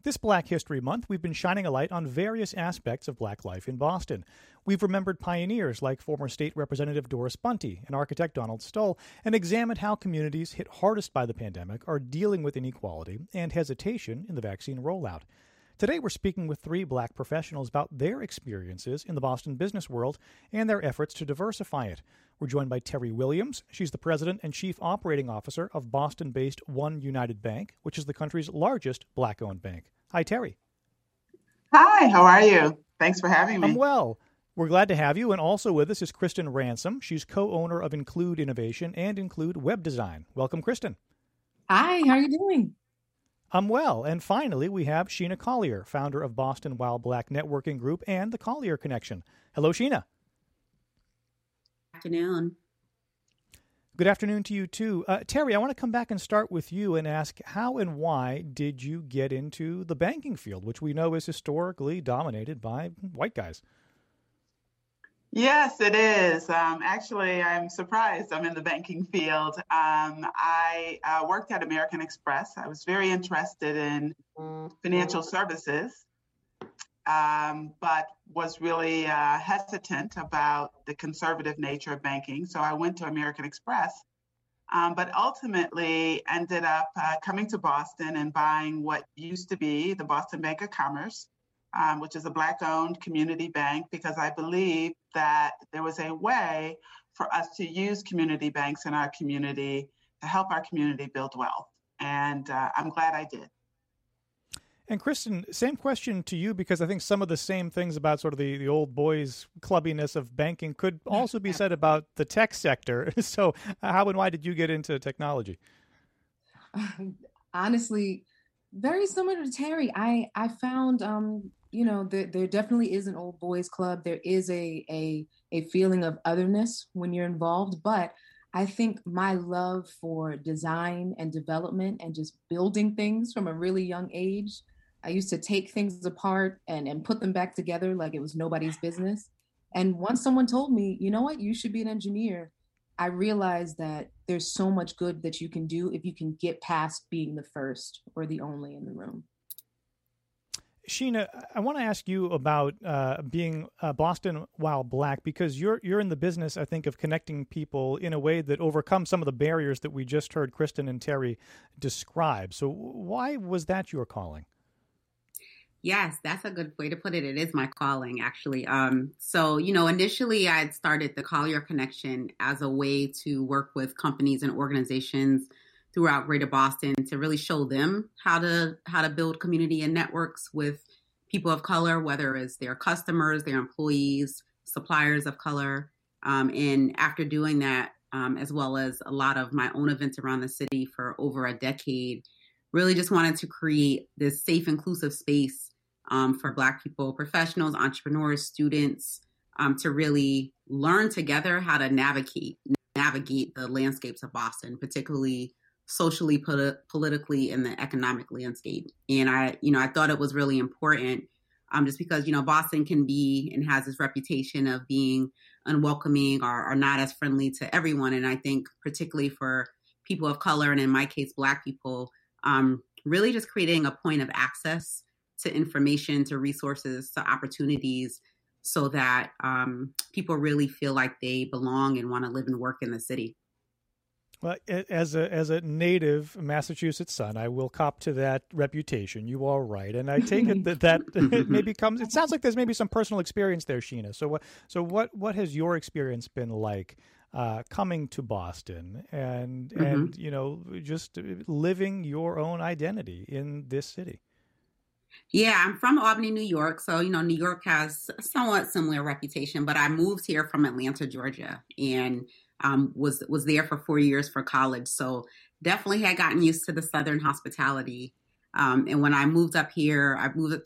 This Black History Month, we've been shining a light on various aspects of Black life in Boston. We've remembered pioneers like former State Representative Doris Bunty and architect Donald Stoll, and examined how communities hit hardest by the pandemic are dealing with inequality and hesitation in the vaccine rollout. Today, we're speaking with three Black professionals about their experiences in the Boston business world and their efforts to diversify it. We're joined by Terry Williams. She's the president and chief operating officer of Boston-based One United Bank, which is the country's largest Black-owned bank. Hi, Terry. Hi, how are you? Thanks for having me. I'm well. We're glad to have you. And also with us is Kristen Ransom. She's co-owner of Include Innovation and Include Web Design. Welcome, Kristen. Hi, how are you doing? I'm well. And finally, we have Sheena Collier, founder of Boston While Black Networking Group and the Collier Connection. Hello, Sheena. Afternoon. Good afternoon to you, too. Terry, I want to come back and start with you and ask, how and why did you get into the banking field, which we know is historically dominated by white guys? Yes, it is. Actually, I'm surprised I'm in the banking field. I worked at American Express. I was very interested in financial services, but was really hesitant about the conservative nature of banking. So I went to American Express, but ultimately ended up coming to Boston and buying what used to be the Boston Bank of Commerce, which is a Black-owned community bank, because I believed that there was a way for us to use community banks in our community to help our community build wealth. And I'm glad I did. And Kristen, same question to you, because I think some of the same things about sort of the old boys clubbiness of banking could also be said about the tech sector. So how and why did you get into technology? Honestly, very similar to Terry. I found, there definitely is an old boys club. There is a feeling of otherness when you're involved. But I think my love for design and development and just building things from a really young age, I used to take things apart and put them back together like it was nobody's business. And once someone told me, you know what, you should be an engineer, I realized that there's so much good that you can do if you can get past being the first or the only in the room. Sheena, I want to ask you about being Boston While Black, because you're in the business, I think, of connecting people in a way that overcomes some of the barriers that we just heard Kristen and Terry describe. So why was that your calling? Yes, that's a good way to put it. It is my calling, actually. So, initially I had started the Collier Connection as a way to work with companies and organizations throughout Greater Boston to really show them how to build community and networks with people of color, whether it's their customers, their employees, suppliers of color. And after doing that, as well as a lot of my own events around the city for over a decade, really just wanted to create this safe, inclusive space for Black people, professionals, entrepreneurs, students, to really learn together how to navigate the landscapes of Boston, particularly socially, politically, and the economic landscape. And I thought it was really important, just because, Boston can be and has this reputation of being unwelcoming or not as friendly to everyone. And I think particularly for people of color, and in my case, Black people, really just creating a point of access to information, to resources, to opportunities, so that people really feel like they belong and want to live and work in the city. Well, as a native Massachusetts son, I will cop to that reputation. You are right, and I take it that it maybe comes. It sounds like there's maybe some personal experience there, Sheena. So what has your experience been like coming to Boston and just living your own identity in this city? Yeah, I'm from Albany, New York. So, New York has a somewhat similar reputation, but I moved here from Atlanta, Georgia, and was there for 4 years for college. So definitely had gotten used to the Southern hospitality. And when I moved up here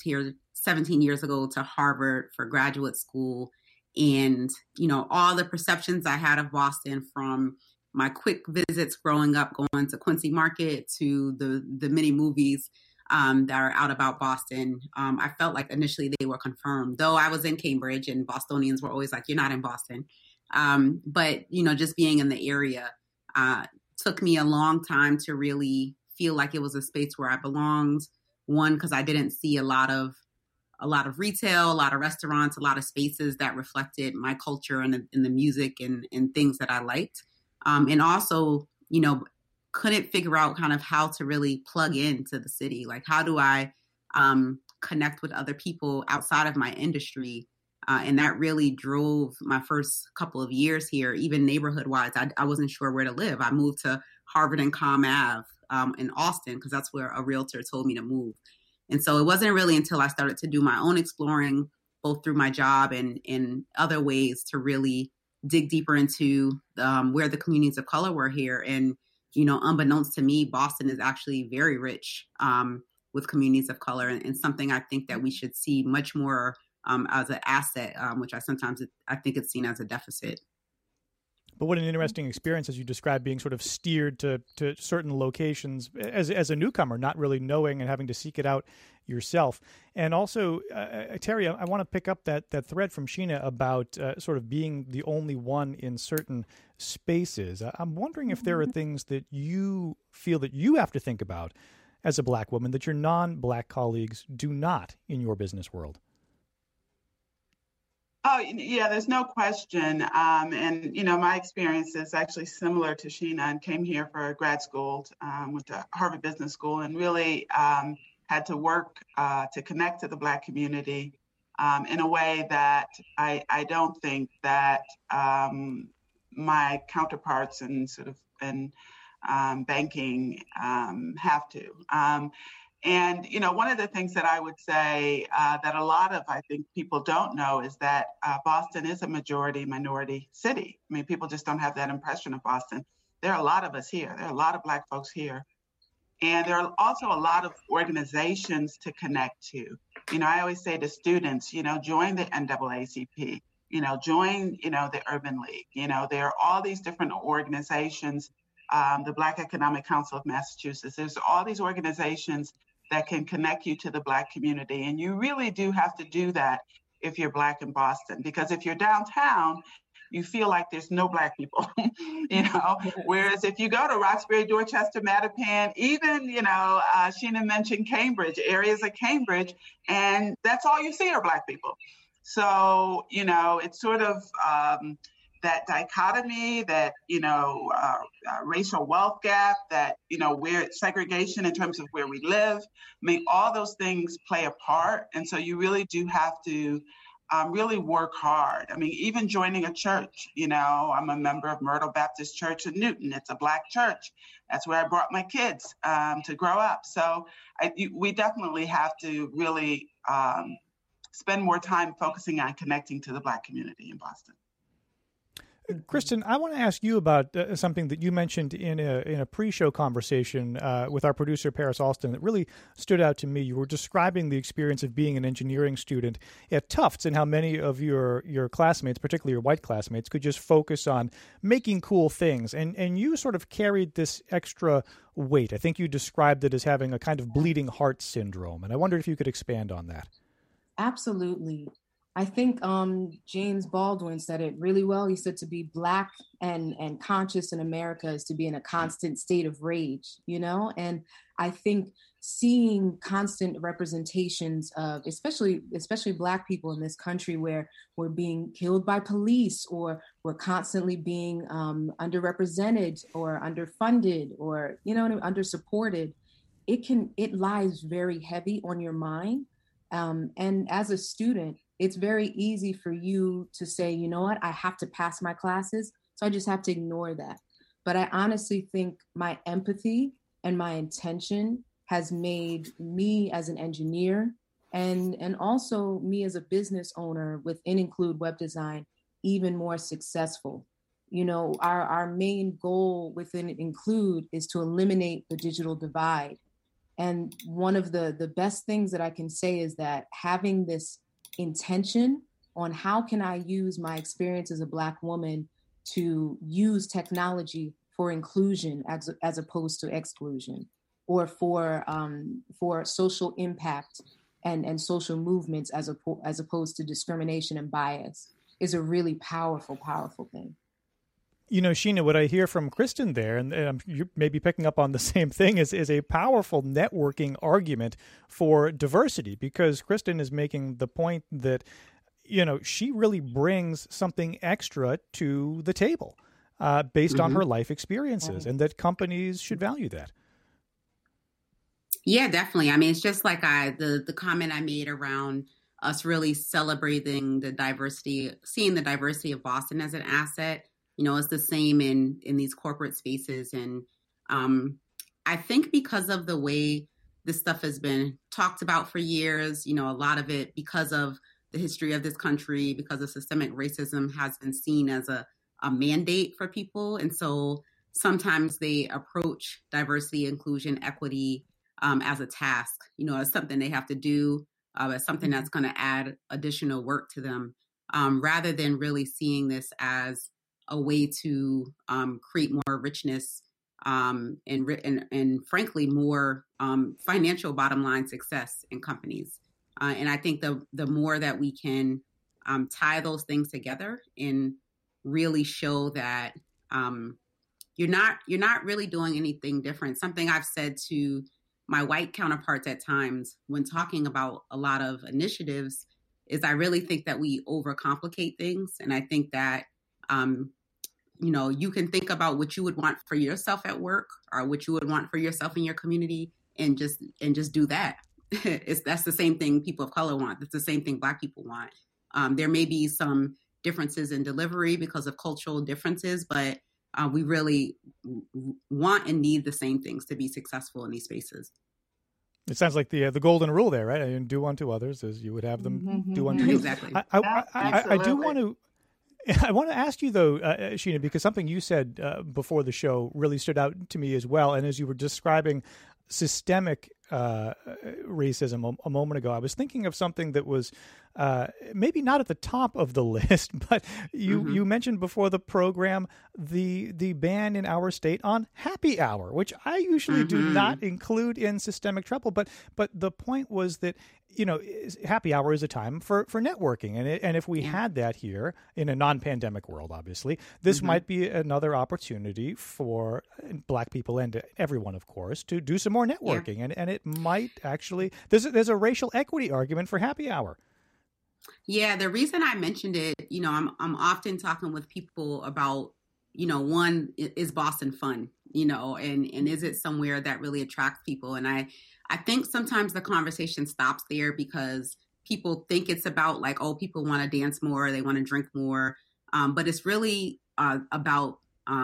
17 years ago to Harvard for graduate school. And, all the perceptions I had of Boston, from my quick visits growing up, going to Quincy Market, to the many movies that are out about Boston, I felt like initially they were confirmed, though I was in Cambridge and Bostonians were always like, you're not in Boston. But, just being in the area took me a long time to really feel like it was a space where I belonged, One, because I didn't see a lot of retail, a lot of restaurants, a lot of spaces that reflected my culture and the music and things that I liked. And also, couldn't figure out kind of how to really plug into the city. Like, how do I connect with other people outside of my industry? And that really drove my first couple of years here, even neighborhood-wise. I wasn't sure where to live. I moved to Harvard and Comm Ave in Austin because that's where a realtor told me to move. And so it wasn't really until I started to do my own exploring, both through my job and in other ways, to really dig deeper into where the communities of color were here. And, unbeknownst to me, Boston is actually very rich with communities of color, and something I think that we should see much more as an asset, which I think it's seen as a deficit. But what an interesting experience, as you described, being sort of steered to certain locations as a newcomer, not really knowing and having to seek it out yourself. And also, Terry, I want to pick up that thread from Sheena about sort of being the only one in certain spaces. I'm wondering if there are things that you feel that you have to think about as a Black woman that your non-Black colleagues do not in your business world. Oh, yeah, there's no question. And, my experience is actually similar to Sheena, and came here for grad school, went to Harvard Business School, and really had to work to connect to the Black community in a way that I don't think that my counterparts in banking have to. And, one of the things that I would say that a lot of, I think, people don't know is that Boston is a majority minority city. I mean, people just don't have that impression of Boston. There are a lot of us here. There are a lot of Black folks here. And there are also a lot of organizations to connect to. I always say to students, join the NAACP, join, the Urban League. There are all these different organizations, the Black Economic Council of Massachusetts. There's all these organizations that can connect you to the Black community. And you really do have to do that if you're Black in Boston, because if you're downtown, you feel like there's no Black people, whereas if you go to Roxbury, Dorchester, Mattapan, even, Sheena mentioned Cambridge, areas of Cambridge, and that's all you see are Black people. So, it's sort of that dichotomy, that, racial wealth gap, that, where segregation in terms of where we live, all those things play a part. And so you really do have to really work hard. I mean, even joining a church, I'm a member of Myrtle Baptist Church in Newton. It's a Black church. That's where I brought my kids to grow up. So we definitely have to really spend more time focusing on connecting to the Black community in Boston. Kristen, I want to ask you about something that you mentioned in a pre-show conversation with our producer, Paris Alston, that really stood out to me. You were describing the experience of being an engineering student at Tufts and how many of your classmates, particularly your white classmates, could just focus on making cool things. And you sort of carried this extra weight. I think you described it as having a kind of bleeding heart syndrome. And I wondered if you could expand on that. Absolutely. I think James Baldwin said it really well. He said to be Black and conscious in America is to be in a constant state of rage, And I think seeing constant representations of, especially Black people in this country, where we're being killed by police, or we're constantly being underrepresented or underfunded, or undersupported, it lies very heavy on your mind. And as a student, it's very easy for you to say, you know what, I have to pass my classes, so I just have to ignore that. But I honestly think my empathy and my intention has made me as an engineer and also me as a business owner within Include Web Design even more successful. Our main goal within Include is to eliminate the digital divide. And one of the best things that I can say is that having this intention on how can I use my experience as a Black woman to use technology for inclusion as opposed to exclusion, or for social impact and social movements as opposed to discrimination and bias, is a really powerful thing. Sheena, what I hear from Kristen there, and you're maybe picking up on the same thing, is a powerful networking argument for diversity, because Kristen is making the point that, she really brings something extra to the table based on her life experiences, and that companies should value that. Yeah, definitely. I mean, it's just like the comment I made around us really celebrating the diversity, seeing the diversity of Boston as an asset. It's the same in these corporate spaces. And I think because of the way this stuff has been talked about for years, a lot of it, because of the history of this country, because of systemic racism, has been seen as a mandate for people. And so sometimes they approach diversity, inclusion, equity as a task, as something they have to do, as something that's going to add additional work to them, rather than really seeing this as a way to create more richness and frankly, more financial bottom line success in companies. And I think the more that we can tie those things together and really show that you're not really doing anything different. Something I've said to my white counterparts at times when talking about a lot of initiatives is I really think that we overcomplicate things. And I think that you can think about what you would want for yourself at work or what you would want for yourself in your community and just do that. That's the same thing people of color want. It's the same thing Black people want. There may be some differences in delivery because of cultural differences, but we really want and need the same things to be successful in these spaces. It sounds like the golden rule there, right? And do unto others as you would have them do unto you. Exactly. I do want to. I want to ask you, though, Sheena, because something you said before the show really stood out to me as well. And as you were describing systemic racism a moment ago, I was thinking of something that was maybe not at the top of the list, but you mentioned before the program the ban in our state on happy hour, which I usually do not include in systemic trouble. But the point was that, happy hour is a time for networking. And if we had that here in a non-pandemic world, obviously, this might be another opportunity for Black people and everyone, of course, to do some more networking. Yeah. And it might actually, there's a racial equity argument for happy hour. Yeah, the reason I mentioned it, I'm often talking with people about, one, is Boston fun, and is it somewhere that really attracts people? And I think sometimes the conversation stops there because people think it's about like, oh, people want to dance more, they want to drink more. But it's really about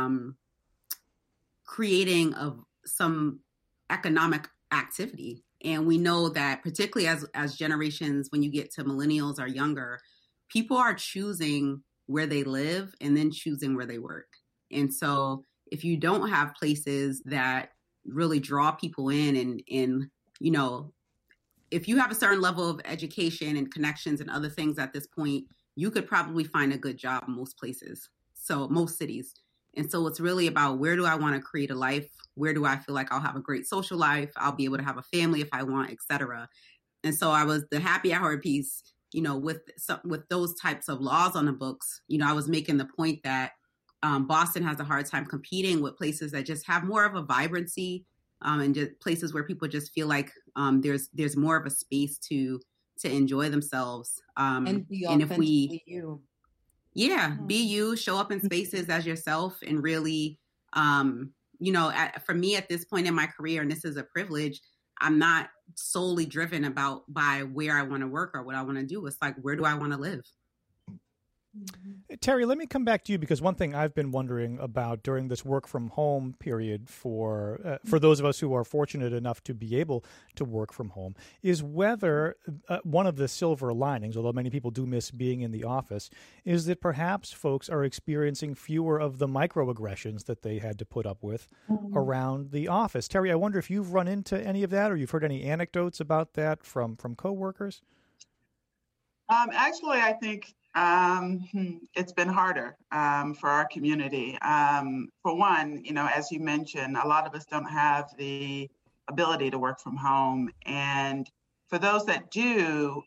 creating some economic activity. And we know that particularly as generations, when you get to millennials or younger, people are choosing where they live and then choosing where they work. And so if you don't have places that really draw people in and if you have a certain level of education and connections and other things at this point, you could probably find a good job in most places. So most cities. And so it's really about, where do I want to create a life? Where do I feel like I'll have a great social life? I'll be able to have a family if I want, et cetera. And so the happy hour piece, with those types of laws on the books, I was making the point that Boston has a hard time competing with places that just have more of a vibrancy and just places where people just feel like there's more of a space to enjoy themselves. And be authentically you. Yeah, be you, show up in spaces as yourself, and really, for me at this point in my career, and this is a privilege, I'm not solely driven by where I want to work or what I want to do. It's like, where do I want to live? Terry, let me come back to you, because one thing I've been wondering about during this work from home period for those of us who are fortunate enough to be able to work from home is whether one of the silver linings, although many people do miss being in the office, is that perhaps folks are experiencing fewer of the microaggressions that they had to put up with around the office. Terry, I wonder if you've run into any of that, or you've heard any anecdotes about that from coworkers? Actually, I think it's been harder for our community. For one, as you mentioned, a lot of us don't have the ability to work from home. And for those that do,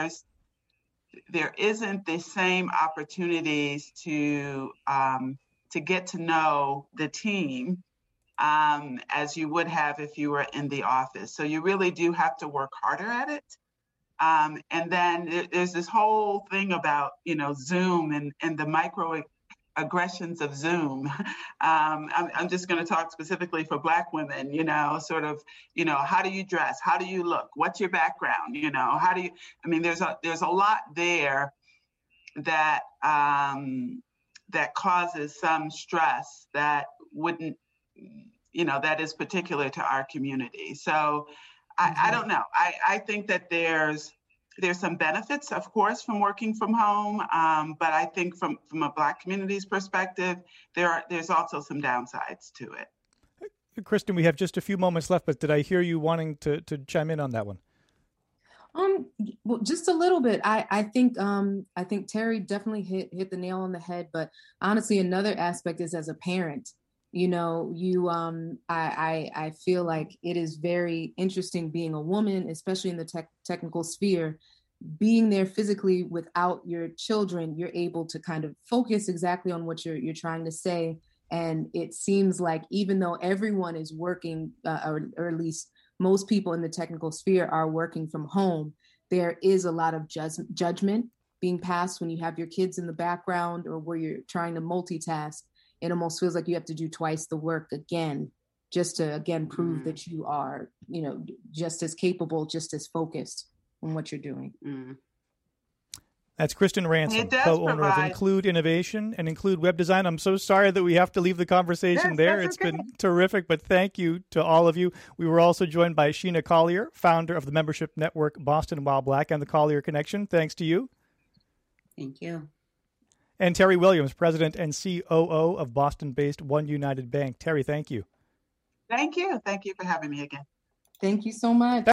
there isn't the same opportunities to to get to know the team as you would have if you were in the office. So you really do have to work harder at it. And then there's this whole thing about, Zoom and the microaggressions of Zoom. I'm just going to talk specifically for Black women, sort of, how do you dress? How do you look? What's your background? How do you, there's a lot there that, that causes some stress that wouldn't, that is particular to our community. So I don't know. I think that there's some benefits, of course, from working from home. But I think from a Black community's perspective, there's also some downsides to it. Kristen, we have just a few moments left, but did I hear you wanting to chime in on that one? Well, just a little bit. I think Terry definitely hit the nail on the head. But honestly, another aspect is as a parent, I feel like it is very interesting being a woman, especially in the technical sphere, being there physically without your children. You're able to kind of focus exactly on what you're trying to say. And it seems like even though everyone is working, or at least most people in the technical sphere are working from home, there is a lot of judgment being passed when you have your kids in the background or where you're trying to multitask. It almost feels like you have to do twice the work again, just to, again, prove that you are, just as capable, just as focused on what you're doing. That's Kristen Ransom, co-owner of Include Innovation and Include Web Design. I'm so sorry that we have to leave the conversation there. It's been terrific, but thank you to all of you. We were also joined by Sheena Collier, founder of the membership network Boston While Black and the Collier Connection. Thanks to you. Thank you. And Terry Williams, president and COO of Boston-based One United Bank. Terry, thank you. Thank you. Thank you for having me again. Thank you so much.